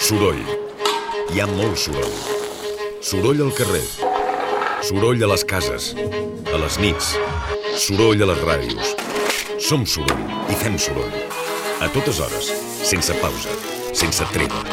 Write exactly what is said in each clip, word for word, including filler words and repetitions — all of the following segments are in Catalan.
Soroll. Hi ha molt soroll. Soroll al carrer. Soroll a les cases. A les nits. Soroll a les ràdios. Som soroll i fem soroll. A totes hores, sense pausa, sense treva.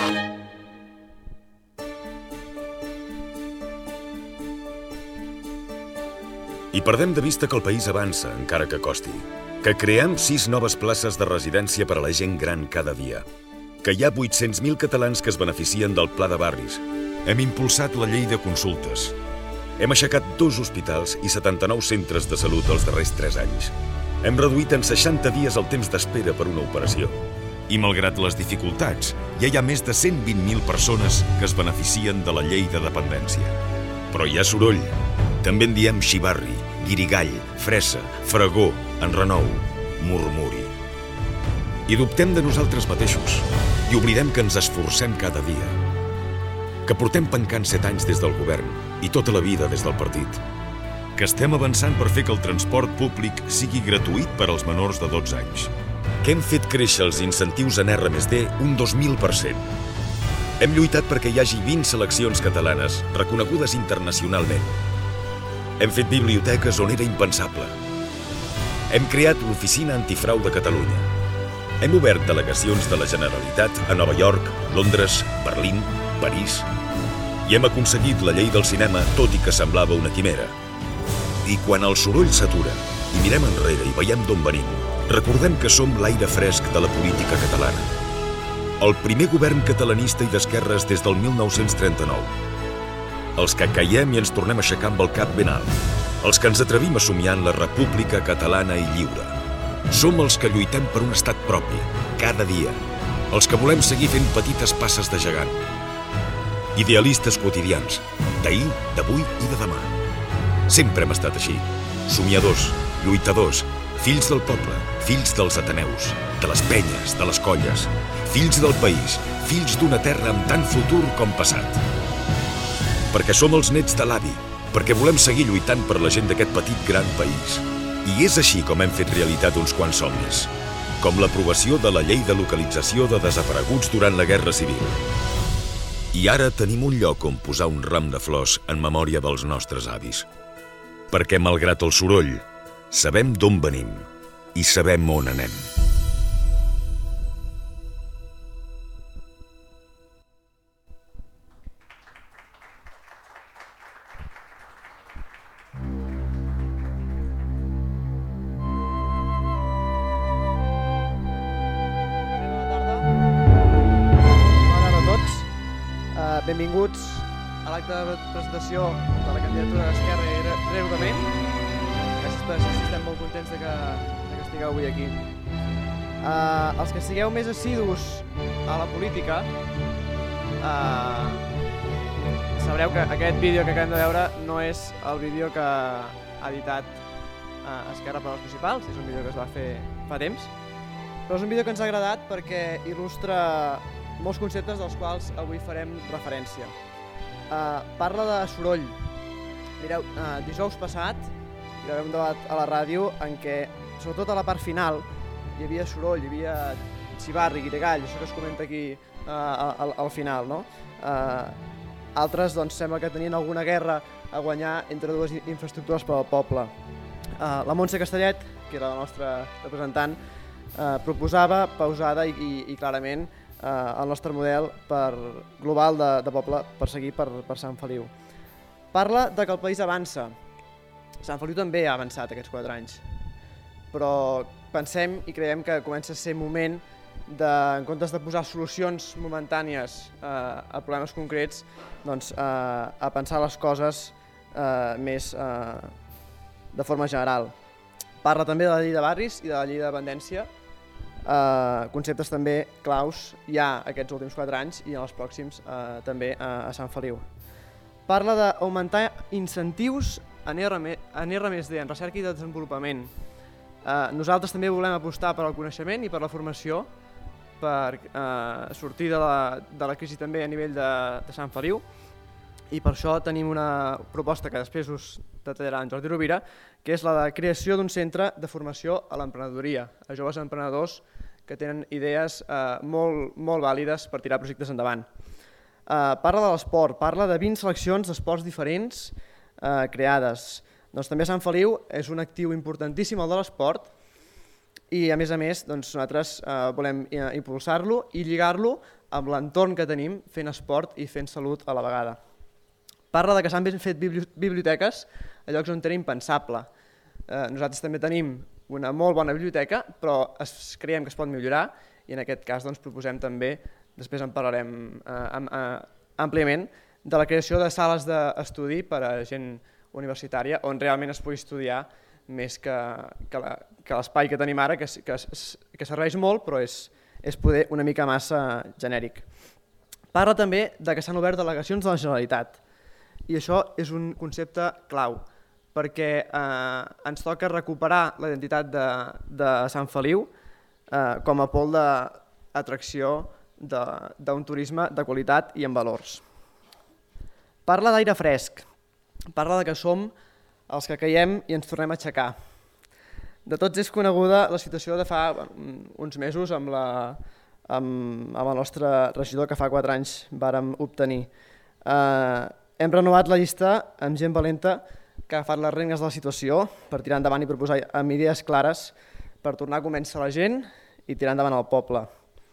I perdem de vista que el país avança, encara que costi. Que creem sis noves places de residència per a la gent gran cada dia. Que hi ha vuit-cents mil catalans que es beneficien del Pla de Barris. Hem impulsat la llei de consultes. Hem aixecat dos hospitals i setanta-nou centres de salut els darrers tres anys. Hem reduït en seixanta dies el temps d'espera per una operació. I malgrat les dificultats, ja hi ha més de cent vint mil persones que es beneficien de la llei de dependència. Però hi ha soroll. També en diem xivarri, guirigall, fressa, fregó, enrenou, murmuri. I dubtem de nosaltres mateixos. I oblidem que ens esforcem cada dia. Que portem pencant set anys des del govern i tota la vida des del partit. Que estem avançant per fer que el transport públic sigui gratuït per als menors de dotze anys. Que hem fet créixer els incentius en erre més de un dos mil per cent. Hem lluitat perquè hi hagi vint seleccions catalanes reconegudes internacionalment. Hem fet biblioteques on era impensable. Hem creat l'Oficina Antifrau de Catalunya. Hem obert delegacions de la Generalitat a Nova York, Londres, Berlín, París. I hem aconseguit la llei del cinema, tot i que semblava una quimera. I quan el soroll s'atura i mirem enrere i veiem d'on venim, recordem que som l'aire fresc de la política catalana. El primer govern catalanista i d'esquerres des del mil nou-cents trenta-nou. Els que caiem i ens tornem a aixecar amb el cap ben alt. Els que ens atrevim a somiar en la república catalana i lliure. Som els que lluitem per un estat propi, cada dia. Els que volem seguir fent petites passes de gegant. Idealistes quotidians, d'ahir, d'avui i de demà. Sempre hem estat així. Somiadors, lluitadors, fills del poble, fills dels ateneus, de les penyes, de les colles, fills del país, fills d'una terra amb tant futur com passat. Perquè som els nets de l'avi, perquè volem seguir lluitant per la gent d'aquest petit gran país. I és així com hem fet realitat uns quants somnis, com l'aprovació de la llei de localització de desapareguts durant la Guerra Civil. I ara tenim un lloc on posar un ram de flors en memòria dels nostres avis. Perquè, malgrat el soroll, sabem d'on venim i sabem on anem. Benvinguts a l'acte de presentació de la candidatura d'Esquerra i Reordenament. Gràcies per assistir, estem molt contents de que, de que estigueu avui aquí. Uh, els que sigueu més assidus a la política uh, sabreu que aquest vídeo que acabem de veure no és el vídeo que ha editat uh, Esquerra per als municipals, és un vídeo que es va fer fa temps, però és un vídeo que ens ha agradat perquè il·lustra molts conceptes dels quals avui farem referència. Uh, parla de soroll. Mireu, uh, dijous passat hi va haver un debat a la ràdio en què, sobretot a la part final, hi havia soroll, hi havia xivarri, guirigall, això que es comenta aquí uh, al, al final, no? Uh, altres, doncs, sembla que tenien alguna guerra a guanyar entre dues infraestructures per al poble. Uh, la Montse Castellet, que era la nostra representant, uh, proposava pausada i, i, i clarament Uh, el nostre model per global de, de poble per seguir per, per Sant Feliu. Parla de que el país avança. Sant Feliu també ha avançat aquests quatre anys, però pensem i creiem que comença a ser moment de, en comptes de posar solucions momentànies uh, a problemes concrets, doncs, uh, a pensar les coses uh, més uh, de forma general. Parla també de la llei de barris i de la llei de dependència, Uh, conceptes també claus ja aquests últims quatre anys i en els pròxims uh, també uh, a Sant Feliu. Parla d'augmentar incentius en erre més de, en recerca i desenvolupament. Uh, nosaltres també volem apostar per al coneixement i per la formació per uh, sortir de la, de la crisi també a nivell de, de Sant Feliu, i per això tenim una proposta que després us detallarà en Jordi Rovira, que és la de creació d'un centre de formació a l'emprenedoria, a joves emprenedors que tenen idees eh, molt, molt vàlides per tirar projectes endavant. Eh, parla de l'esport, parla de vint seleccions d'esports diferents eh, creades. Doncs també Sant Feliu és un actiu importantíssim el de l'esport i a més a més doncs, nosaltres eh, volem impulsar-lo i lligar-lo amb l'entorn que tenim fent esport i fent salut a la vegada. Parla de que s'han fet biblioteques a llocs on era impensable. Eh, nosaltres també tenim una molt bona biblioteca, però es, creiem que es pot millorar i en aquest cas doncs, proposem també, després en parlarem eh, eh, àmpliament, de la creació de sales d'estudi per a gent universitària on realment es pugui estudiar més que, que, la, que l'espai que tenim ara, que, que, que serveix molt, però és, és poder una mica massa genèric. Parla també de que s'han obert delegacions de la Generalitat i això és un concepte clau, perquè eh, ens toca recuperar la identitat de, de Sant Feliu eh, com a pol d'atracció d'un turisme de qualitat i amb valors. Parla d'aire fresc, parla de que som els que caiem i ens tornem a aixecar. De tots és coneguda la situació de fa uns mesos amb, la, amb, amb el nostre regidor que fa quatre anys vàrem obtenir. Eh, hem renovat la llista amb gent valenta que ha agafat les regnes de la situació per tirar endavant i proposar amb idees clares per tornar a convèncer la gent i tirar endavant el poble.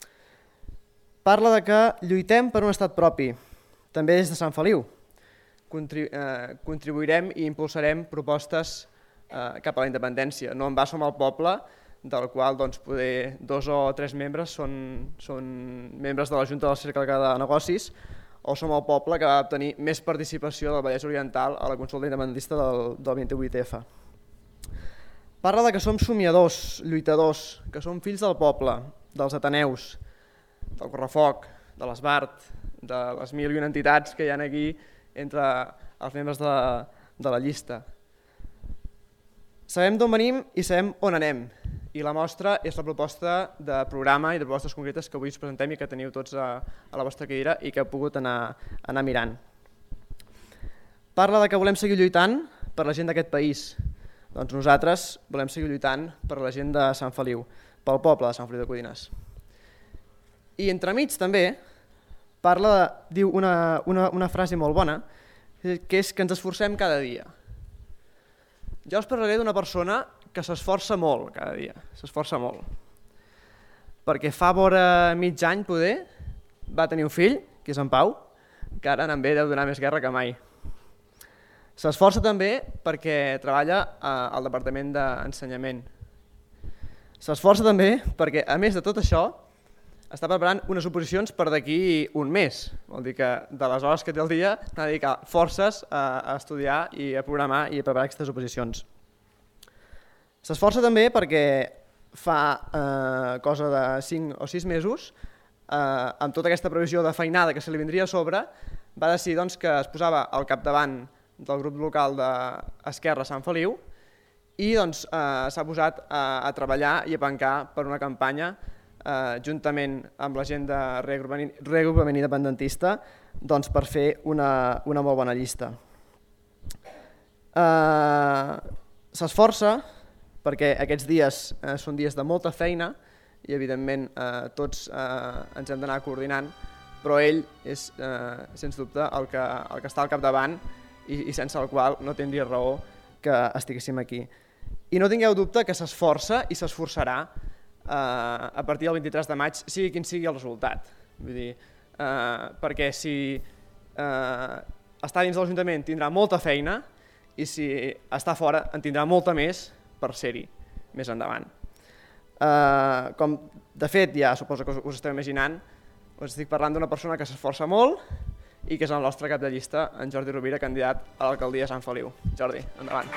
Parla de que lluitem per un estat propi, també des de Sant Feliu. Contribu eh, contribuirem i impulsarem propostes eh, cap a la independència. No en va som el poble, del qual doncs, poder dos o tres membres són, són membres de la Junta del Cercle de Negocis, o som el poble que va obtenir més participació del Vallès Oriental a la consulta independentista del, del vint-i-vuit F. Parla de que som somiadors, lluitadors, que som fills del poble, dels Ateneus, del Correfoc, de l'Esbart, de les mil i una entitats que hi ha aquí entre els membres de, de la llista. Sabem d'on venim i sabem on anem, i la mostra és la proposta de programa i de propostes concretes que avui us presentem i que teniu tots a, a la vostra cadira i que heu pogut anar, anar mirant. Parla de que volem seguir lluitant per la gent d'aquest país. Doncs nosaltres volem seguir lluitant per la gent de Sant Feliu, pel poble de Sant Feliu de Codines. I entremig també parla de, diu una, una, una frase molt bona, que és que ens esforcem cada dia. Jo us parlaré d'una persona que s'esforça molt cada dia, s'esforça molt. Perquè fa vora mig any, poder, va tenir un fill, que és en Pau, que ara en ve deu donar més guerra que mai. S'esforça també perquè treballa al Departament d'Ensenyament. S'esforça també perquè, a més de tot això, està preparant unes oposicions per d'aquí un mes. Vol dir que de les hores que té el dia n'ha de dedicar forces a estudiar i a programar i a preparar aquestes oposicions. S'esforça també perquè fa eh, cosa de cinc o sis mesos, eh, amb tota aquesta previsió de feinada que se li vindria a sobre, va decidir doncs, que es posava al capdavant del grup local d'Esquerra Sant Feliu i doncs, eh, s'ha posat a, a treballar i a pencar per una campanya eh, juntament amb la gent de reagrupament independentista doncs, per fer una, una molt bona llista. Eh, S'esforça perquè aquests dies eh, són dies de molta feina i evidentment eh, tots eh, ens hem d'anar coordinant, però ell és, eh, sens dubte, el que, el que està al capdavant i, i sense el qual no tindria raó que estiguéssim aquí. I no tingueu dubte que s'esforça i s'esforçarà eh, a partir del vint-i-tres de maig, sigui quin sigui el resultat. Vull dir, eh, perquè si eh, està dins de l'Ajuntament tindrà molta feina i si està fora en tindrà molta més per ser-hi més endavant. Uh, com de fet ja suposo que us, us esteu imaginant, us estic parlant d'una persona que s'esforça molt i que és el nostre cap de llista, en Jordi Rovira, candidat a l'alcaldia de Sant Feliu. Jordi, endavant.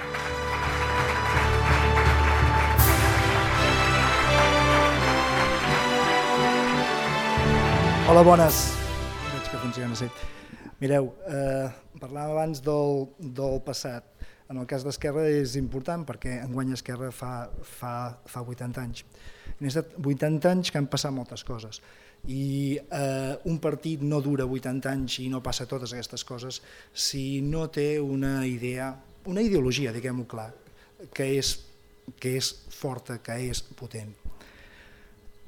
Hola, bones. Veig que funciona, sí. Mireu, eh, parlàvem abans del, del passat. En el cas d'Esquerra és important perquè enguany Esquerra fa, fa, fa vuitanta anys. Han estat vuitanta anys que han passat moltes coses i eh, un partit no dura vuitanta anys i no passa totes aquestes coses si no té una idea, una ideologia, diguem-ho clar, que és, que és forta, que és potent.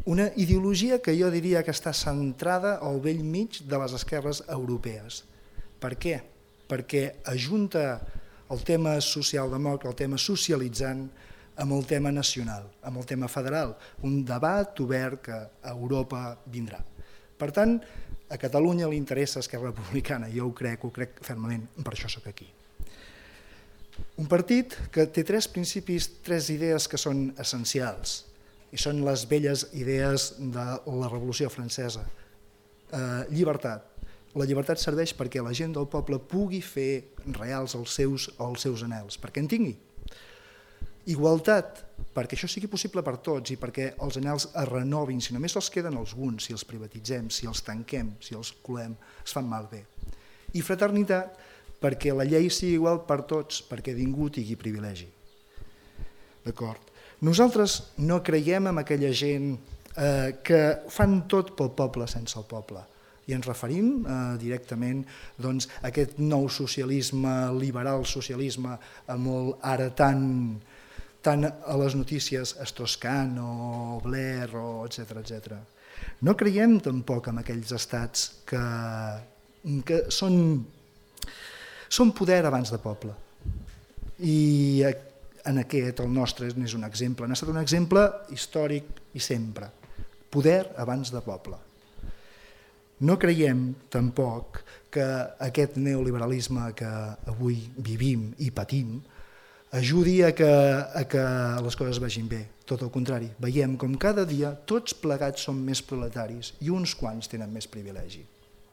Una ideologia que jo diria que està centrada al vell mig de les esquerres europees. Per què? Perquè ajunta el tema socialdemòcrata, el tema socialitzant, amb el tema nacional, amb el tema federal, un debat obert que a Europa vindrà. Per tant, a Catalunya li interessa Esquerra Republicana, jo ho crec, ho crec fermament, per això sóc aquí. Un partit que té tres principis, tres idees que són essencials, i són les velles idees de la Revolució Francesa. Eh, llibertat. La llibertat serveix perquè la gent del poble pugui fer reals els seus, els seus anhels, perquè en tingui. Igualtat, perquè això sigui possible per tots i perquè els anhels es renovin, si només els queden alguns, si els privatitzem, si els tanquem, si els colem, es fan malbé. I fraternitat, perquè la llei sigui igual per tots, perquè ningú tingui privilegi. D'acord? Nosaltres no creiem en aquella gent eh, que fan tot pel poble sense el poble. I ens referim eh, directament doncs, a aquest nou socialisme, liberal socialisme, molt ara tan, tan a les notícies Strauss-Kahn o Blair, o etcètera, etcètera. No creiem tampoc en aquells estats que, que són, són poder abans de poble. I en aquest, el nostre, és un exemple. N'ha estat un exemple històric i sempre. Poder abans de poble. No creiem tampoc que aquest neoliberalisme que avui vivim i patim ajudi a que, a que les coses vagin bé. Tot el contrari, veiem com cada dia tots plegats som més proletaris i uns quants tenen més privilegi.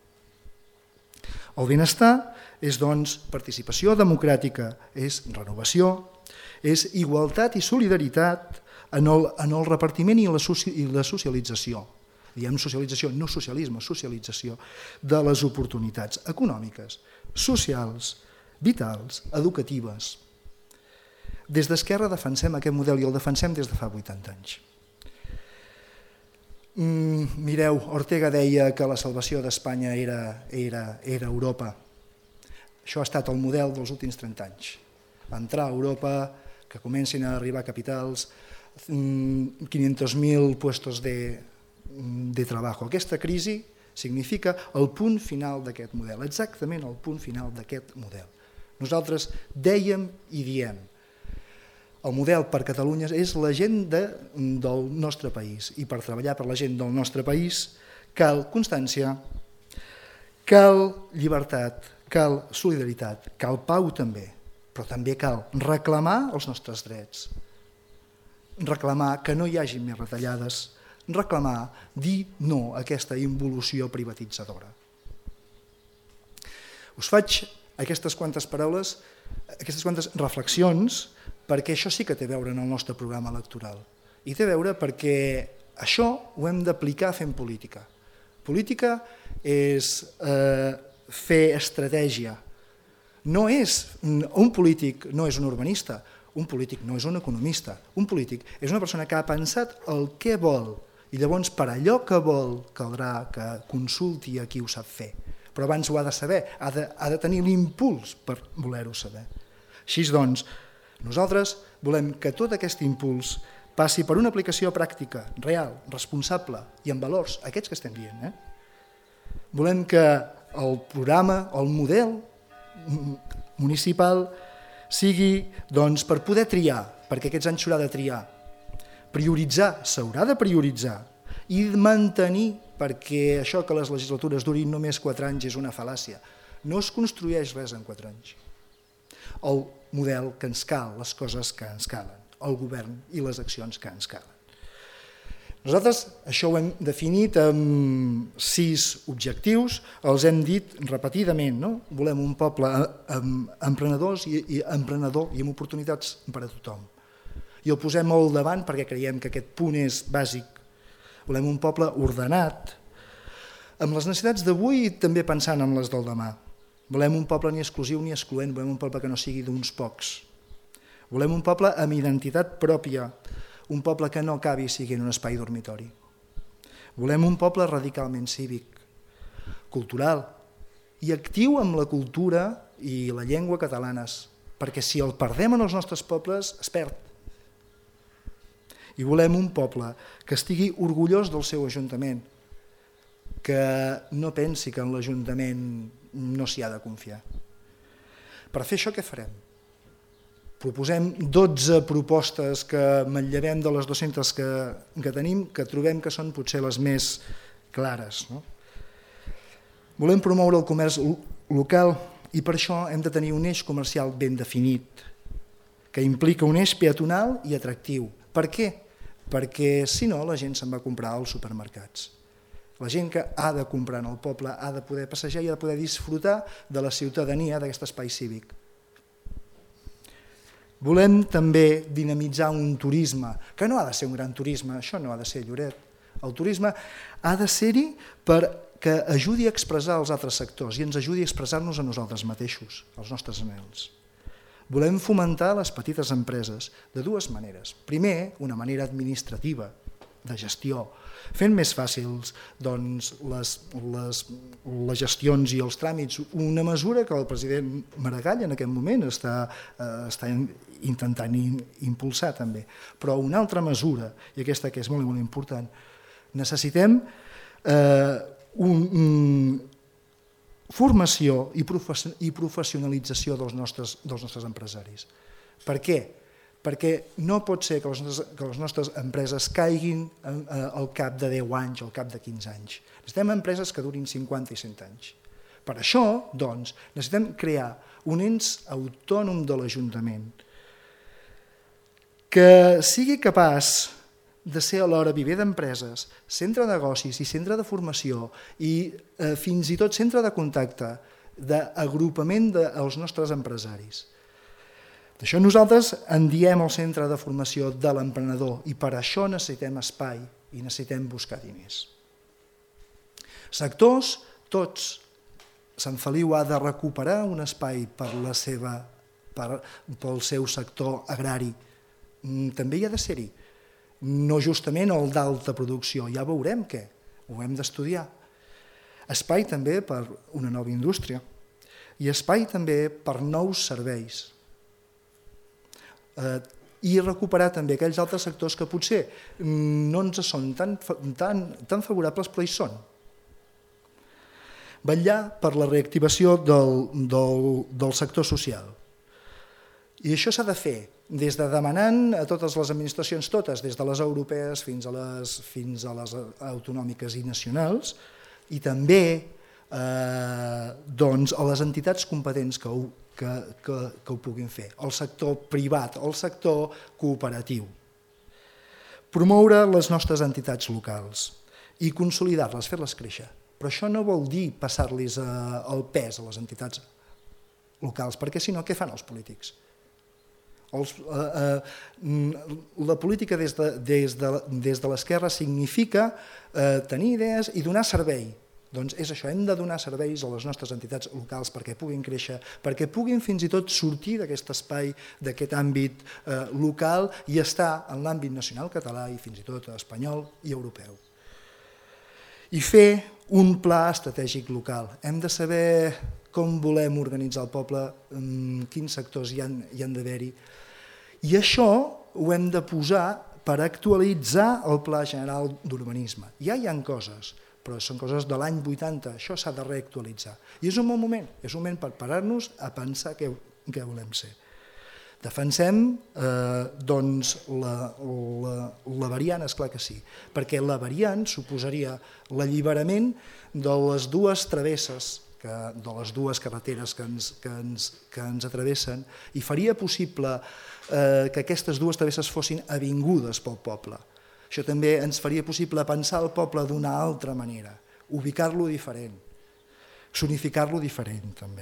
El benestar és, doncs, participació democràtica, és renovació, és igualtat i solidaritat en el, en el repartiment i la, soci, i la socialització. Diem socialització, no socialisme, socialització de les oportunitats econòmiques, socials, vitals, educatives. Des d'Esquerra defensem aquest model i el defensem des de fa vuitanta anys. Mm, mireu, Ortega deia que la salvació d'Espanya era, era, era Europa. Això ha estat el model dels últims trenta anys. Entrar a Europa, que comencin a arribar capitals, quinientos mil puestos de, de treball. Aquesta crisi significa el punt final d'aquest model, exactament el punt final d'aquest model. Nosaltres dèiem i diem, el model per Catalunya és la gent de, del nostre país i per treballar per la gent del nostre país cal constància, cal llibertat, cal solidaritat, cal pau també, però també cal reclamar els nostres drets, reclamar que no hi hagi més retallades, reclamar, dir no a aquesta involució privatitzadora. Us faig aquestes quantes paraules, aquestes quantes reflexions, perquè això sí que té a veure en el nostre programa electoral. I té a veure perquè això ho hem d'aplicar fent política. Política és eh, fer estratègia. No és, un polític no és un urbanista, un polític no és un economista, un polític és una persona que ha pensat el què vol i llavors per allò que vol caldrà que consulti a qui ho sap fer. Però abans ho ha de saber, ha de, ha de tenir l'impuls per voler-ho saber. Així doncs, nosaltres volem que tot aquest impuls passi per una aplicació pràctica, real, responsable i amb valors, aquests que estem dient. Eh? Volem que el programa, el model municipal sigui doncs, per poder triar, perquè aquests anys s'haurà de triar, prioritzar, s'haurà de prioritzar i mantenir, perquè això que les legislatures durin només quatre anys és una fal·làcia. No es construeix res en quatre anys. El model que ens cal, les coses que ens calen, el govern i les accions que ens calen. Nosaltres això ho hem definit amb sis objectius, els hem dit repetidament, no? Volem un poble amb emprenedors i, i emprenedor i amb oportunitats per a tothom. I el posem molt davant perquè creiem que aquest punt és bàsic. Volem un poble ordenat, amb les necessitats d'avui i també pensant en les del demà. Volem un poble ni exclusiu ni excloent, volem un poble que no sigui d'uns pocs. Volem un poble amb identitat pròpia, un poble que no acabi sent un espai dormitori. Volem un poble radicalment cívic, cultural i actiu amb la cultura i la llengua catalanes, perquè si el perdem en els nostres pobles es perd. I volem un poble que estigui orgullós del seu ajuntament, que no pensi que en l'Ajuntament no s'hi ha de confiar. Per fer això, què farem? Proposem dotze propostes que manllevem de les dues-centes que, que tenim, que trobem que són potser les més clares. No? Volem promoure el comerç local i per això hem de tenir un eix comercial ben definit, que implica un eix peatonal i atractiu. Per què? Perquè si no la gent se'n va comprar als supermercats. La gent que ha de comprar en el poble ha de poder passejar i ha de poder disfrutar de la ciutadania d'aquest espai cívic. Volem també dinamitzar un turisme, que no ha de ser un gran turisme, això no ha de ser Lloret. El turisme ha de ser-hi perquè ajudi a expressar els altres sectors i ens ajudi a expressar-nos a nosaltres mateixos, als nostres anhels. Volem fomentar les petites empreses de dues maneres. Primer, una manera administrativa, de gestió, fent més fàcils doncs, les, les, les gestions i els tràmits, una mesura que el president Maragall en aquest moment està, eh, està intentant impulsar també. Però una altra mesura, i aquesta que és molt, molt important, necessitem eh, un, un, formació i professionalització dels nostres, dels nostres empresaris. Per què? Perquè no pot ser que les nostres, que les nostres empreses caiguin al cap de deu anys o al cap de quinze anys. Necessitem empreses que durin cinquanta i cent anys. Per això, doncs, necessitem crear un ens autònom de l'Ajuntament que sigui capaç de ser alhora viver d'empreses, centre de negocis i centre de formació i eh, fins i tot centre de contacte, d'agrupament dels nostres empresaris. D'això nosaltres en diem el centre de formació de l'emprenedor i per això necessitem espai i necessitem buscar diners. Sectors, tots. Sant Feliu ha de recuperar un espai per la seva, per, pel seu sector agrari. També hi ha de ser-hi. No justament el d'alta producció, ja veurem què, ho hem d'estudiar. Espai també per una nova indústria i espai també per nous serveis. Eh, I recuperar també aquells altres sectors que potser no ens són tan, tan, tan favorables, però hi són. Vetllar per la reactivació del, del, del sector social. I això s'ha de fer des de demanant a totes les administracions, totes, des de les europees fins a les, fins a les autonòmiques i nacionals, i també eh, doncs, a les entitats competents que ho, que, que, que ho puguin fer, el sector privat, el sector cooperatiu. Promoure les nostres entitats locals i consolidar-les, fer-les créixer. Però això no vol dir passar-los el pes a les entitats locals, perquè si no, què fan els polítics? Els, eh, eh, la política des de, des de, des de l'esquerra significa eh, tenir idees i donar servei. Doncs és això, hem de donar serveis a les nostres entitats locals perquè puguin créixer, perquè puguin fins i tot sortir d'aquest espai, d'aquest àmbit eh, local i estar en l'àmbit nacional català i fins i tot espanyol i europeu. I fer un pla estratègic local. Hem de saber com volem organitzar el poble, quins sectors hi han, hi han d'haver-hi. I això ho hem de posar per actualitzar el Pla General d'Urbanisme. Ja hi ha coses, però són coses de l'any vuitanta, això s'ha de reactualitzar. I és un bon moment, és un moment per parar-nos a pensar què, què volem ser. Defensem eh, doncs, la, la, la variant, esclar que sí, perquè la variant suposaria l'alliberament de les dues travesses, que, de les dues carreteres que ens, que ens, que ens atravessen, i faria possible eh, que aquestes dues travesses fossin avingudes pel poble. Això també ens faria possible pensar el poble d'una altra manera, ubicar-lo diferent, zonificar-lo diferent també.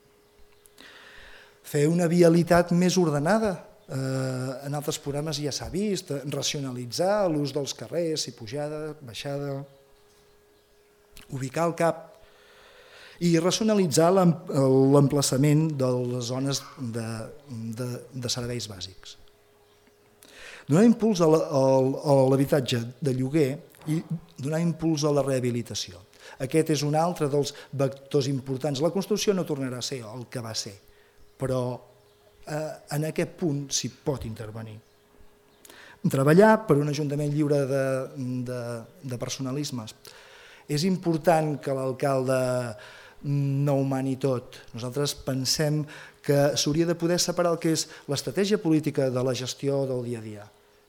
Fer una vialitat més ordenada, eh, en altres programes ja s'ha vist, racionalitzar l'ús dels carrers, si pujada, baixada, ubicar el cap i racionalitzar l'emplaçament de les zones de, de, de serveis bàsics. Donar impuls a l'habitatge de lloguer i donar impuls a la rehabilitació. Aquest és un altre dels vectors importants. La construcció no tornarà a ser el que va ser, però eh, en aquest punt s'hi pot intervenir. Treballar per un ajuntament lliure de, de, de personalismes. És important que l'alcalde no ho mani tot. Nosaltres pensem que s'hauria de poder separar el que és l'estratègia política de la gestió del dia a dia,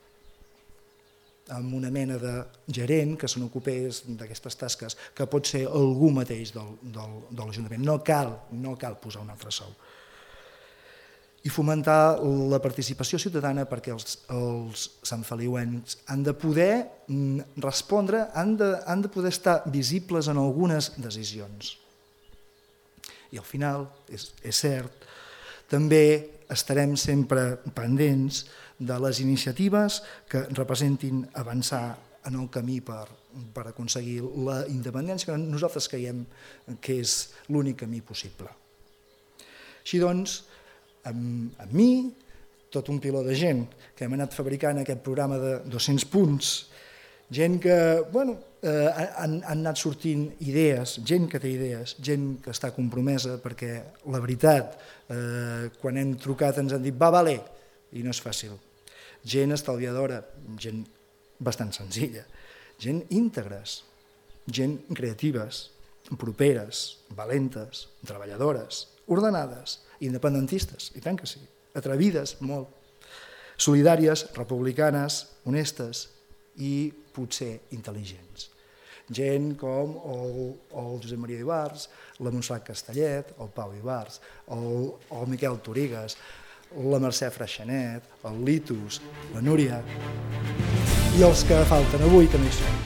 amb una mena de gerent que se n'ocupés d'aquestes tasques, que pot ser algú mateix del, del, de l'Ajuntament. No cal, no cal posar un altre sou. I fomentar la participació ciutadana perquè els, els santfeliuencs han de poder respondre, han de, han de poder estar visibles en algunes decisions. I al final, és, és cert, també estarem sempre pendents de les iniciatives que representin avançar en el camí per, per aconseguir la independència, que nosaltres creiem que és l'únic camí possible. Així doncs, amb, amb mi, tot un piló de gent que hem anat fabricant aquest programa de dos-cents punts, gent que, bueno, eh, han, han anat sortint idees, gent que té idees, gent que està compromesa, perquè la veritat, eh, quan hem trucat ens han dit va, vale, i no és fàcil. Gent estalviadora, gent bastant senzilla, gent íntegres, gent creatives, properes, valentes, treballadores, ordenades, independentistes, i tant que sí, atrevides molt, solidàries, republicanes, honestes i potser intel·ligents. Gent com el, el Josep Maria Ibars, la Montserrat Castellet, el Pau Ibars, el, el Miquel Torigues, la Mercè Freixanet, el Litus, la Núria i els que falten avui que no hi són.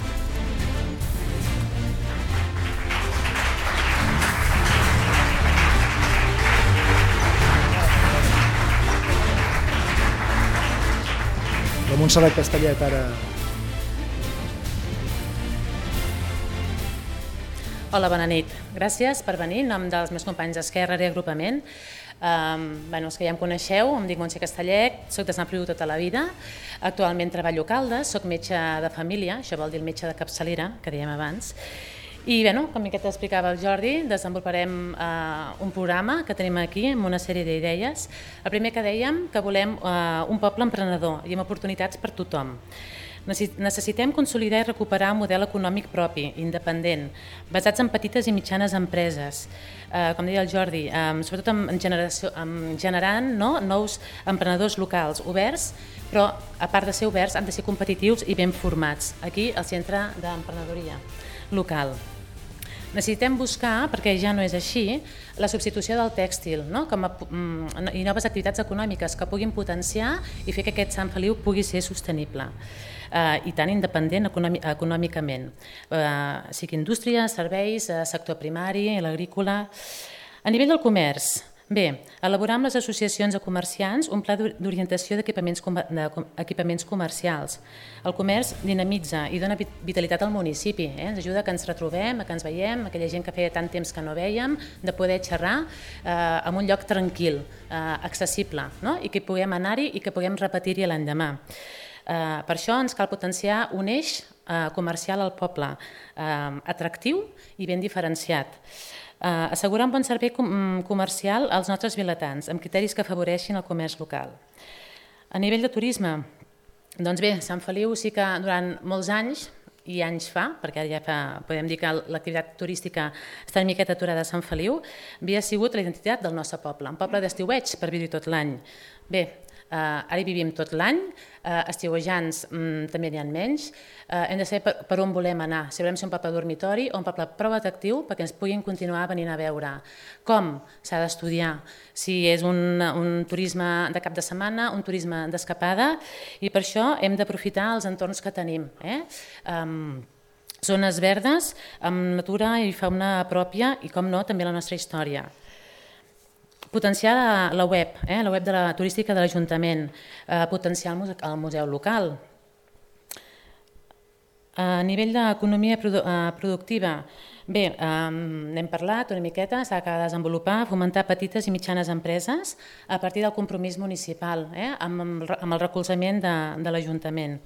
La Montserrat Castellet ara... Hola, bona nit. Gràcies per venir en nom dels meus companys d'Esquerra i Agrupament. Um, bueno, els que ja em coneixeu, em dic Montse Castellet, soc de Sant Feliu tota la vida, actualment treballo a Caldes, soc metge de família, això vol dir el metge de capçalera, que dèiem abans, i bueno, com que t'explicava el Jordi, desenvoluparem uh, un programa que tenim aquí amb una sèrie d'idees. El primer que dèiem que volem uh, un poble emprenedor i amb oportunitats per tothom. Necessitem consolidar i recuperar un model econòmic propi, independent, basats en petites i mitjanes empreses, eh, com deia el Jordi, eh, sobretot en, generació, en generant no, nous emprenedors locals, oberts, però a part de ser oberts han de ser competitius i ben formats. Aquí al Centre d'Emprenedoria Local. Necessitem buscar, perquè ja no és així, la substitució del tèxtil, no? Com a, mm, i noves activitats econòmiques que puguin potenciar i fer que aquest Sant Feliu pugui ser sostenible eh, i tan independent econòmicament, eh, sigui indústria, serveis, eh, sector primari, l'agrícola. A nivell del comerç, bé, elaborar amb les associacions de comerciants un pla d'orientació d'equipaments comercials. El comerç dinamitza i dona vitalitat al municipi, eh? Ens ajuda que ens retrobem, que ens veiem, aquella gent que feia tant temps que no vèiem, de poder xerrar eh, en un lloc tranquil, eh, accessible, no? I que puguem anar-hi i que puguem repetir-hi l'endemà. Eh, per això ens cal potenciar un eix eh, comercial al poble, eh, atractiu i ben diferenciat. Uh, assegurar un bon servei com comercial als nostres vilatans, amb criteris que afavoreixin el comerç local. A nivell de turisme, doncs bé, Sant Feliu sí que durant molts anys, i anys fa, perquè ara ja fa, podem dir que l'activitat turística està una miqueta aturada a Sant Feliu, havia sigut la identitat del nostre poble, un poble d'estiueig per viure tot l'any. Bé, Uh, ara hi vivim tot l'any, uh, estiuejants um, també n'hi ha menys, uh, hem de saber per, per on volem anar, si volem ser un poble dormitori o un poble prou atractiu perquè ens puguin continuar venint a veure. Com? S'ha d'estudiar, si és un, un turisme de cap de setmana, un turisme d'escapada, i per això hem d'aprofitar els entorns que tenim. Eh? Um, zones verdes amb natura i fauna pròpia i, com no, també la nostra història. Potenciar la, la web, eh, la web de la turística de l'Ajuntament, eh, potenciar el museu, el museu local. A nivell d'economia produ eh, productiva, bé, eh, n'hem parlat una miqueta, s'ha de desenvolupar, fomentar petites i mitjanes empreses a partir del compromís municipal, eh, amb, amb el recolzament de, de l'Ajuntament.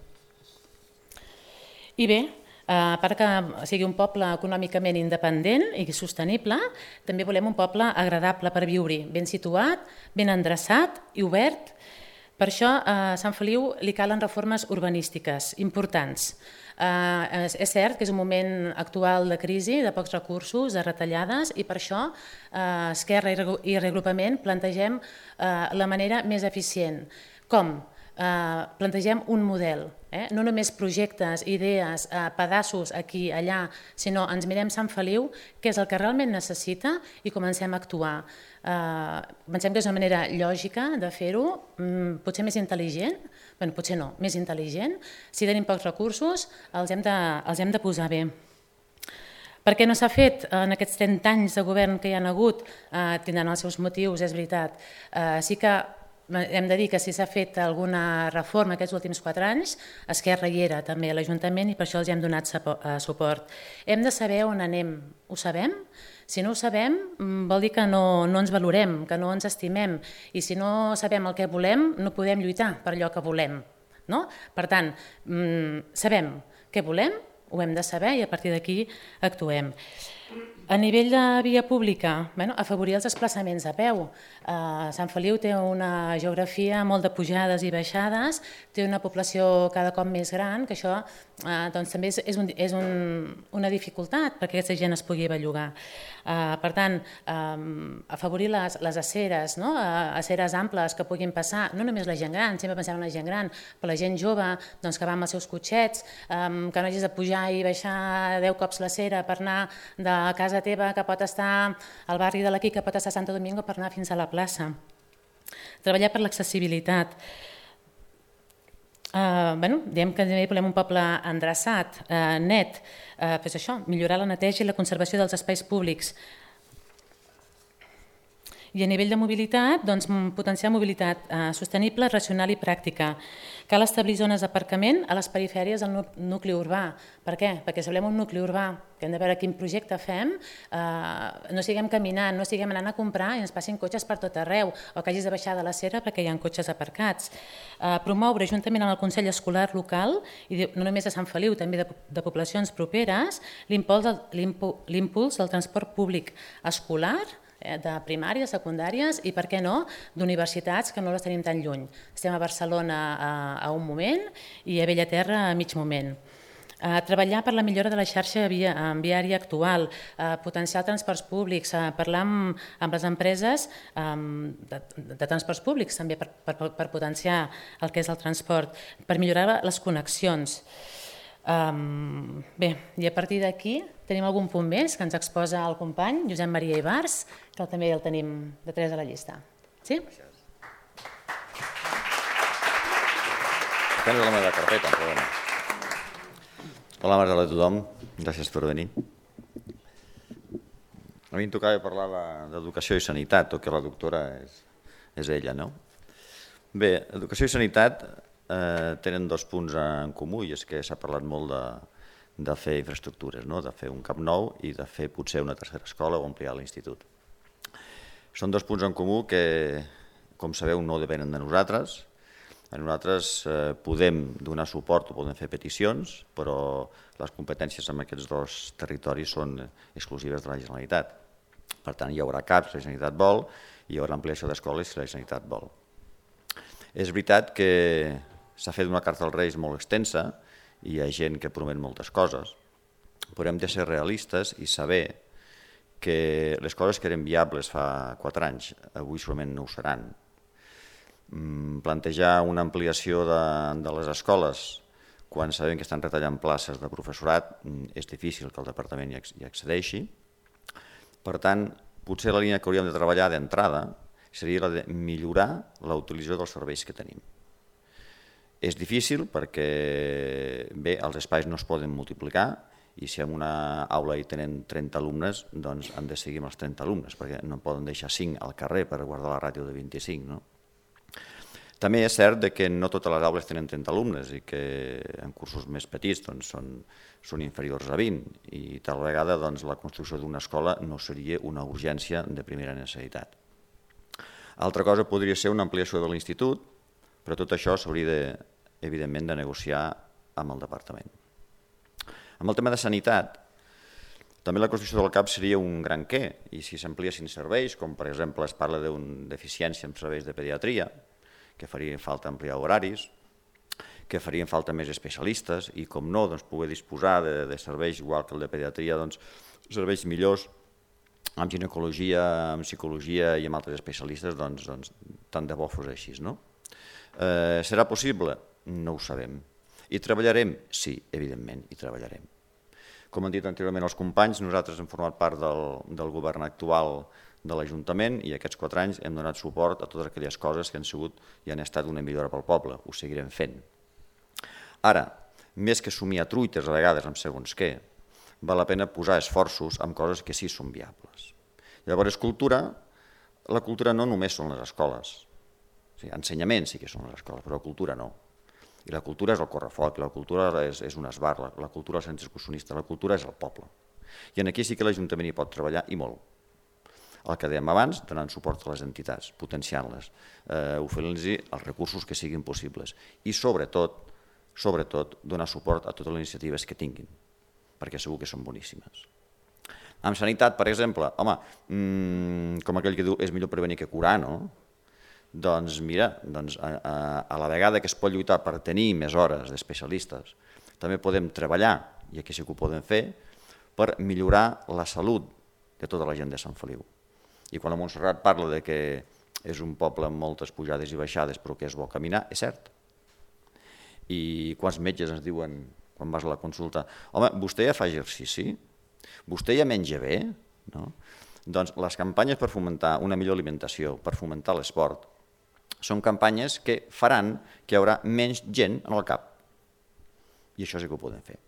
I bé, a part que sigui un poble econòmicament independent i sostenible, també volem un poble agradable per viure-hi, ben situat, ben endreçat i obert. Per això a Sant Feliu li calen reformes urbanístiques importants. Eh, és cert que és un moment actual de crisi, de pocs recursos, de retallades, i per això eh, Esquerra i Reagrupament plantegem eh, la manera més eficient. Com? Eh, plantegem un model, eh? no només projectes, idees, eh, pedaços aquí, allà, sinó ens mirem Sant Feliu, què és el que realment necessita i comencem a actuar. Eh, pensem que és una manera lògica de fer-ho, mm, potser més intel·ligent, bueno, potser no, més intel·ligent. Si tenim pocs recursos, els hem de, els hem de posar bé. Per què no s'ha fet en aquests trenta anys de govern que hi ha hagut? Eh, tindran els seus motius, és veritat. Eh, sí que hem de dir que si s'ha fet alguna reforma aquests últims quatre anys, Esquerra hi era també a l'Ajuntament i per això els hem donat suport. Hem de saber on anem. Ho sabem? Si no ho sabem, vol dir que no, no ens valorem, que no ens estimem. I si no sabem el que volem, no podem lluitar per allò que volem. No? Per tant, sabem què volem, ho hem de saber i a partir d'aquí actuem. A nivell de via pública, bueno, afavorir els desplaçaments a peu. Uh, Sant Feliu té una geografia molt de pujades i baixades, té una població cada cop més gran, que això uh, doncs, també és, és, un, és un, una dificultat perquè aquesta gent es pugui bellugar. Uh, per tant, um, afavorir les, les aceres, no? uh, aceres amples que puguin passar, no només la gent gran, sempre pensem en la gent gran, però la gent jove doncs, que va amb els seus cotxets, um, que no hagis de pujar i baixar deu cops l'acera per anar de casa teva, que pot estar al barri de l'Aquí, que pot estar a Santo Domingo per anar fins a la plaça. Treballar per l'accessibilitat. Uh, bueno, diem que volem un poble endreçat, uh, net, uh, pues això, millorar la neteja i la conservació dels espais públics. I a nivell de mobilitat, doncs, potenciar mobilitat eh, sostenible, racional i pràctica. Cal establir zones d'aparcament a les perifèries del nucli urbà. Per què? Perquè si volem un nucli urbà, que hem de veure quin projecte fem, eh, no siguem caminant, no siguem anant a comprar i ens passin cotxes per tot arreu, o que hagis de baixar de la Cera perquè hi ha cotxes aparcats. Eh, promoure, juntament amb el Consell Escolar Local, i no només de Sant Feliu, també de, de poblacions properes, l'impuls del transport públic escolar, de primàries, secundàries i, per què no, d'universitats que no les tenim tan lluny. Estem a Barcelona a, a un moment i a Bellaterra a mig moment. Uh, treballar per la millora de la xarxa via, viària actual, uh, potenciar transports públics, uh, parlar amb, amb les empreses um, de, de transports públics també per, per, per potenciar el que és el transport, per millorar les connexions. Um, bé, i a partir d'aquí tenim algun punt més que ens exposa el company Josep Maria Ibars, que també el tenim de tres a la llista. Sí? Tens la meva carpeta, problema. Hola, Marcela, a tothom. Gràcies per venir. A mi em tocava parlar d'educació i sanitat, tot que la doctora és, és ella, no? Bé, educació i sanitat eh, tenen dos punts en comú, i és que s'ha parlat molt de, de fer infraestructures, no? De fer un cap nou i de fer potser una tercera escola o ampliar l'institut. Són dos punts en comú que, com sabeu, no depenen de nosaltres. Nosaltres eh, podem donar suport o podem fer peticions, però les competències en aquests dos territoris són exclusives de la Generalitat. Per tant, hi haurà C A P si la Generalitat vol, i hi haurà ampliació d'escoles si la Generalitat vol. És veritat que s'ha fet una carta als Reis molt extensa i hi ha gent que promet moltes coses, però hem de ser realistes i saber que les coses que eren viables fa quatre anys, avui segurament no ho seran. Plantejar una ampliació de, de les escoles quan sabem que estan retallant places de professorat és difícil que el departament hi accedeixi. Per tant, potser la línia que hauríem de treballar d'entrada seria la de millorar la utilització dels serveis que tenim. És difícil perquè, bé, els espais no es poden multiplicar i si en una aula hi tenen trenta alumnes, doncs han de seguir amb els trenta alumnes, perquè no poden deixar cinc al carrer per guardar la ràtio de vint-i-cinc, no? També és cert que no totes les aules tenen trenta alumnes i que en cursos més petits doncs, són, són inferiors a vint i tal vegada doncs, la construcció d'una escola no seria una urgència de primera necessitat. Altra cosa podria ser una ampliació de l'institut, però tot això s'hauria de, evidentment de negociar amb el departament. Amb el tema de sanitat, també la construcció del C A P seria un gran què, i si s'ampliessin serveis, com per exemple es parla d'una deficiència en serveis de pediatria, que farien falta ampliar horaris, que farien falta més especialistes i, com no, doncs, poder disposar de, de serveis, igual que el de pediatria, doncs, serveis millors amb ginecologia, amb psicologia i amb altres especialistes, doncs, doncs tant de bo fos així, no? Eh, serà possible? No ho sabem. I treballarem? Sí, evidentment, hi treballarem. Com han dit anteriorment els companys, nosaltres hem format part del, del govern actual de l'Ajuntament i aquests quatre anys hem donat suport a totes aquelles coses que han sigut i han estat una millora pel poble. Ho seguirem fent. Ara, més que somiar truites a vegades amb segons què, val la pena posar esforços en coses que sí són viables. Llavors, cultura, la cultura no només són les escoles. O sigui, ensenyament sí que són les escoles, però la cultura no. I la cultura és el correfoc, la cultura és, és un esbar, la, la cultura és el centre excursionista, la cultura és el poble. I aquí sí que l'Ajuntament hi pot treballar i molt. El que dèiem abans, donant suport a les entitats, potenciant-les, eh, oferint-los els recursos que siguin possibles i sobretot, sobretot donar suport a totes les iniciatives que tinguin, perquè segur que són boníssimes. Amb sanitat, per exemple, home, mmm, com aquell que diu és millor prevenir que curar, no? Doncs mira, doncs a, a, a la vegada que es pot lluitar per tenir més hores d'especialistes, també podem treballar, i aquí sí que ho podem fer, per millorar la salut de tota la gent de Sant Feliu. I quan la Montserrat parla de que és un poble amb moltes pujades i baixades però que és bo caminar, és cert. I quants metges ens diuen, quan vas a la consulta, home, vostè ja fa exercici? Vostè ja menja bé? No? Doncs les campanyes per fomentar una millor alimentació, per fomentar l'esport, són campanyes que faran que hi haurà menys gent en el cap. I això sí que ho podem fer.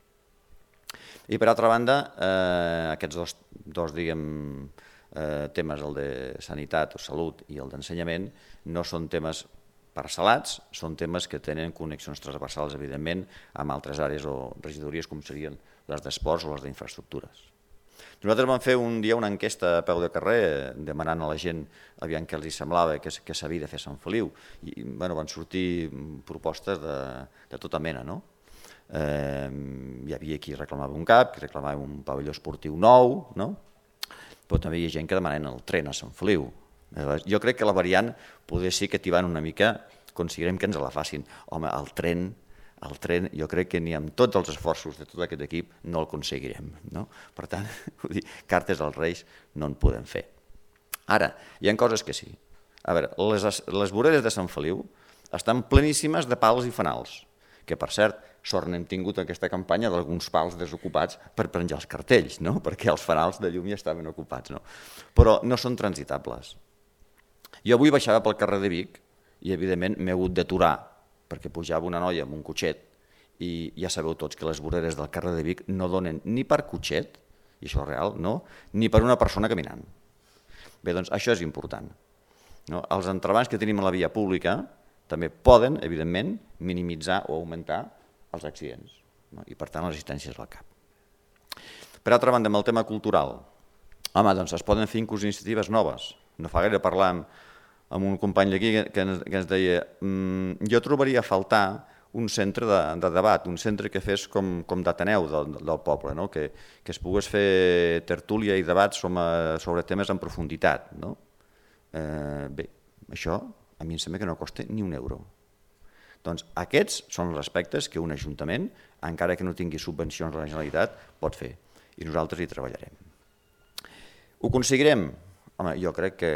I per altra banda, eh, aquests dos, dos diguem, eh, temes, el de sanitat o salut i el d'ensenyament, no són temes parcel·lats, són temes que tenen connexions transversals, evidentment, amb altres àrees o regidories com serien les d'esports o les d'infraestructures. Nosaltres vam fer un dia una enquesta a peu de carrer demanant a la gent aviam què els hi semblava que, que s'havia de fer a Sant Feliu i bueno, van sortir propostes de, de tota mena, no? Eh, hi havia qui reclamava un cap, qui reclamava un pavelló esportiu nou, no? Però també hi ha gent que demanen el tren a Sant Feliu. Jo crec que la variant poder sí que tibant una mica, considerem que ens la facin. Home, el tren, el tren jo crec que ni amb tots els esforços de tot aquest equip no el aconseguirem. No? Per tant, cartes als Reis no en podem fer. Ara, hi ha coses que sí. A veure, les, les voreres de Sant Feliu estan pleníssimes de pals i fanals, que per cert, sort n'hem tingut aquesta campanya d'alguns pals desocupats per penjar els cartells, no? Perquè els fanals de llum ja estaven ocupats. No? Però no són transitables. Jo avui baixava pel carrer de Vic i evidentment m'he hagut d'aturar perquè pujava una noia amb un cotxet i ja sabeu tots que les voreres del carrer de Vic no donen ni per cotxet, i això és real, no? Ni per una persona caminant. Bé, doncs això és important. No? Els entrebancs que tenim a la via pública també poden, evidentment, minimitzar o augmentar els accidents, no? I per tant les assistències al cap. Per altra banda, amb el tema cultural, home, doncs es poden fer inclús iniciatives noves. No fa gaire parlar amb, amb un company d'aquí que, que, ens, que ens deia mmm, jo trobaria a faltar un centre de, de debat, un centre que fes com, com d'Ateneu del, del poble, no? que, que es pogués fer tertúlia i debat sobre, sobre temes en profunditat. No? Eh, bé, això a mi em sembla que no costa ni un euro. Doncs aquests són els aspectes que un ajuntament, encara que no tingui subvencions de la Generalitat, pot fer. I nosaltres hi treballarem. Ho aconseguirem? Home, jo crec que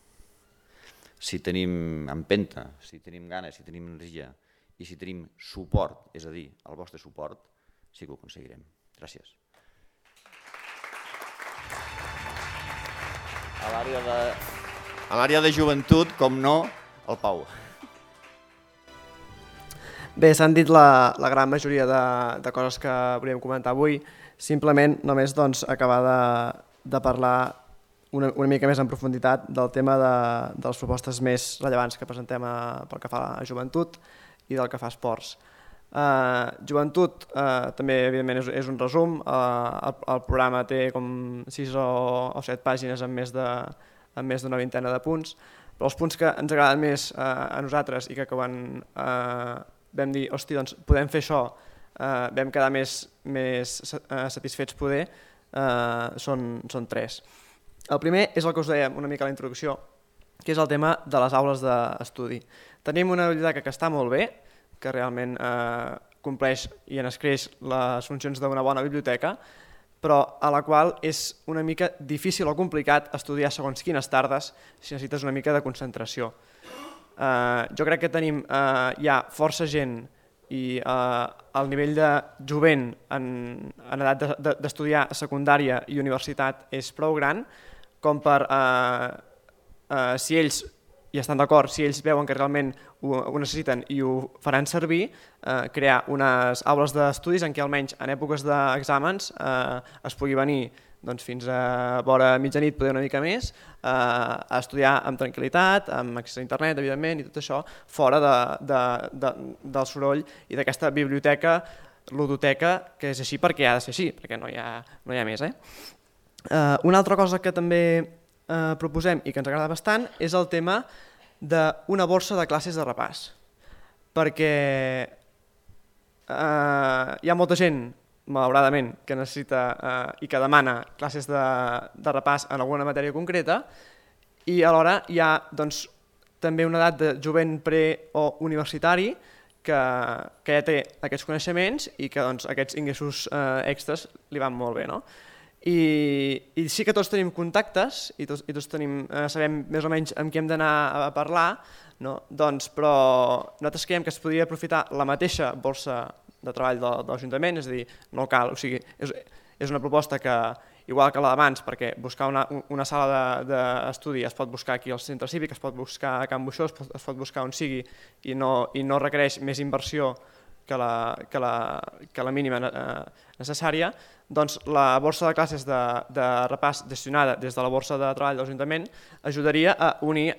si tenim empenta, si tenim ganes, si tenim energia i si tenim suport, és a dir, el vostre suport, sí que ho aconseguirem. Gràcies. A l'àrea de, a l'àrea de joventut, com no, el Pau. Bé, s'han dit la, la gran majoria de, de coses que volíem comentar avui. Simplement, només doncs, acabar de, de parlar una, una mica més en profunditat del tema de, de les propostes més rellevants que presentem a, pel que fa a joventut i del que fa a esports. Uh, joventut, uh, també evidentment és, és un resum. Uh, el, el programa té com sis o, o set pàgines amb més de, amb més d'una vintena de punts, però els punts que ens agraden més uh, a nosaltres i que quan uh, vam dir, hosti, doncs podem fer això, uh, vam quedar més, més uh, satisfets poder, uh, són, són tres. El primer és el que us dèiem una mica a la introducció, que és el tema de les aules d'estudi. Tenim una biblioteca que està molt bé, que realment eh, compleix i en escreix les funcions d'una bona biblioteca, però a la qual és una mica difícil o complicat estudiar segons quines tardes si necessites una mica de concentració. Eh, jo crec que tenim eh, ja força gent i eh, el nivell de jovent en, en edat d'estudiar de, de, secundària i universitat és prou gran com per, eh, eh, si ells i estan d'acord, si ells veuen que realment ho, ho necessiten i ho faran servir, eh, crear unes aules d'estudis en què almenys en èpoques d'exàmens eh, es pugui venir doncs, fins a vora mitjanit, poder una mica més, eh, a estudiar amb tranquil·litat, amb accés a internet, evidentment, i tot això, fora de, de, de, del soroll i d'aquesta biblioteca, ludoteca, que és així perquè ha de ser així, perquè no hi ha, no hi ha més. Eh? Eh, una altra cosa que també eh, proposem i que ens agrada bastant és el tema d'una borsa de classes de repàs, perquè eh, hi ha molta gent, malauradament, que necessita eh, i que demana classes de, de repàs en alguna matèria concreta i alhora hi ha doncs, també una edat de jovent pre o universitari que, que ja té aquests coneixements i que doncs, aquests ingressos eh, extras li van molt bé. No? I, I sí que tots tenim contactes i tots, i tots tenim, eh, sabem més o menys amb qui hem d'anar a parlar, no? Doncs, però nosaltres creiem que es podria aprofitar la mateixa borsa de treball de, de l'Ajuntament, és a dir, no cal, o sigui, és, és una proposta que, igual que la d'abans, perquè buscar una, una sala d'estudi de, es pot buscar aquí al centre cívic, es pot buscar a Can Buixó, es pot, es pot buscar on sigui i no, i no requereix més inversió que la, que la, que la mínima eh, necessària, doncs la borsa de classes de, de repàs gestionada des de la borsa de treball de l'Ajuntament ajudaria a unir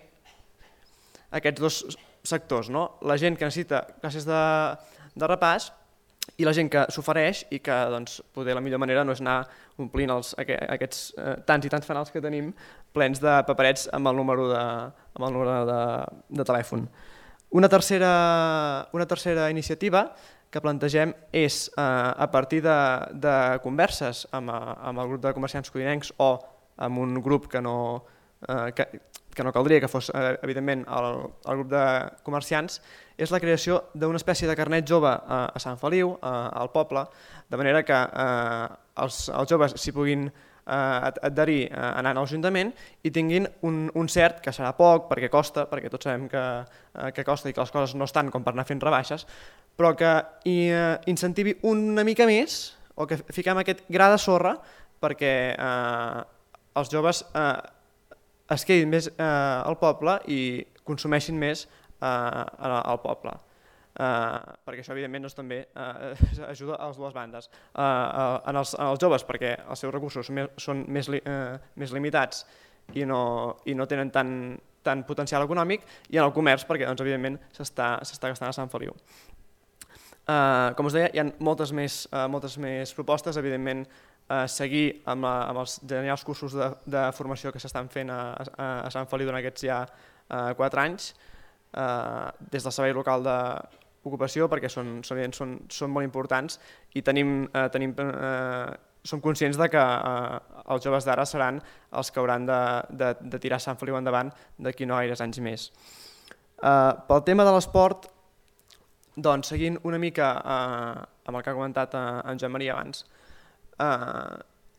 aquests dos sectors, no? La gent que necessita classes de, de repàs i la gent que s'ofereix i que doncs, poder la millor manera no és anar omplint els, aquests eh, tants i tants fanals que tenim plens de paperets amb el número de, amb el número de, de telèfon. Una tercera, una tercera iniciativa que plantegem és eh, a partir de, de converses amb, amb el grup de comerciants codinencs o amb un grup que no, eh, que, que no caldria que fos eh, evidentment el, el grup de comerciants, és la creació d'una espècie de carnet jove a, a Sant Feliu, a, al poble, de manera que eh, els, els joves s'hi puguin eh, adherir eh, anant a l'Ajuntament i tinguin un, un cert, que serà poc perquè costa, perquè tots sabem que, eh, que costa i que les coses no estan com per anar fent rebaixes, però que hi, eh, incentivi una mica més o que fiquem aquest gra de sorra perquè eh, els joves eh, es quedin més eh, al poble i consumeixin més eh, al poble. Uh, perquè això evidentment doncs, també uh, ajuda a les dues bandes, uh, uh, en, els, en els joves perquè els seus recursos més, són més, li, uh, més limitats i no, i no tenen tant, tant potencial econòmic, i en el comerç perquè doncs, evidentment s'està gastant a Sant Feliu. Uh, com us deia, hi ha moltes més, uh, moltes més propostes, evidentment uh, seguir amb, la, amb els genials cursos de, de formació que s'estan fent a, a, a Sant Feliu durant aquests ja uh, quatre anys, uh, des del servei local de ocupació, perquè són, són, són, són molt importants i tenim, eh, tenim, eh, som conscients de que eh, els joves d'ara seran els que hauran de, de, de tirar Sant Feliu endavant d'aquí no gaires anys més. Eh, pel tema de l'esport, doncs, seguint una mica eh, amb el que ha comentat eh, en Joan Maria abans, eh,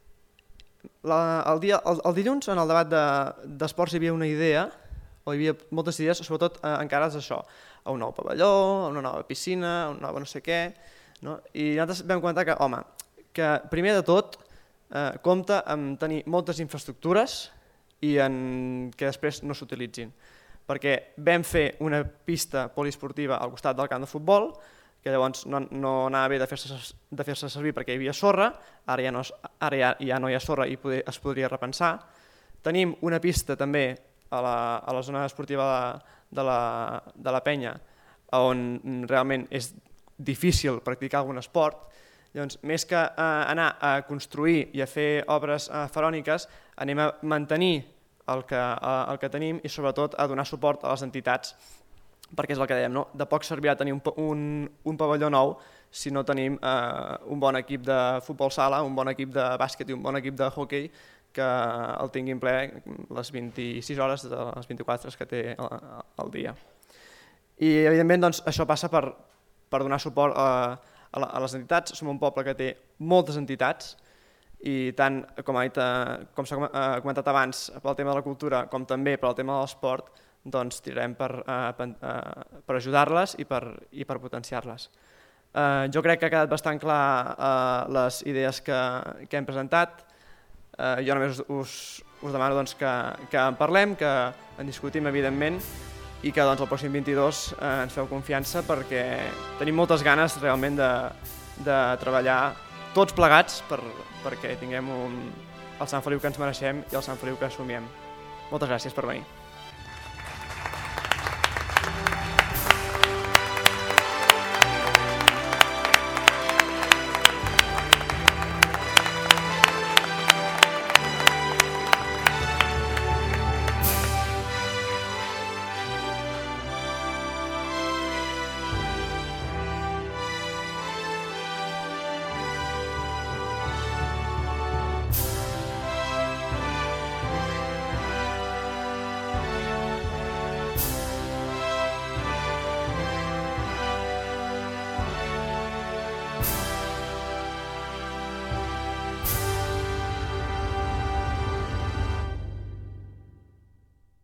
la, el, dia, el, el dilluns en el debat d'esports de, hi havia una idea, o hi havia moltes idees, sobretot eh, encarades a això, a un nou pavelló, a una nova piscina, a una nova no sé què, no? I nosaltres vam comentar que, home, que primer de tot eh, compta amb tenir moltes infraestructures i en que després no s'utilitzin, perquè vam fer una pista poliesportiva al costat del camp de futbol, que llavors no, no anava bé de fer-se de fer-se servir perquè hi havia sorra, ara ja no, ara ja, ja no hi ha sorra i poder, es podria repensar. Tenim una pista també a la, a la zona esportiva de, de, la, de la penya, on realment és difícil practicar algun esport. Llavors, més que eh, anar a construir i a fer obres eh, faraòniques, anem a mantenir el que, eh, el que tenim i sobretot a donar suport a les entitats, perquè és el que dèiem, no? De poc servirà tenir un, un, un pavelló nou si no tenim eh, un bon equip de futbol sala, un bon equip de bàsquet i un bon equip de hoquei que el tinguin ple les vint-i-sis hores de les vint-i-quatre que té al dia. I evidentment doncs, això passa per, per donar suport a, a, a les entitats. Som un poble que té moltes entitats i tant com ha dit, com s'ha comentat abans pel tema de la cultura com també pel tema de l'esport, doncs tirarem per, uh, per ajudar-les i per, i per potenciar-les. Uh, jo crec que ha quedat bastant clar uh, les idees que, que hem presentat. Uh, jo només us, us demano doncs, que, que en parlem, que en discutim evidentment i que doncs, el pròxim vint-i-dos uh, ens feu confiança perquè tenim moltes ganes realment de, de treballar tots plegats per, perquè tinguem un, el Sant Feliu que ens mereixem i el Sant Feliu que assumiem. Moltes gràcies per venir.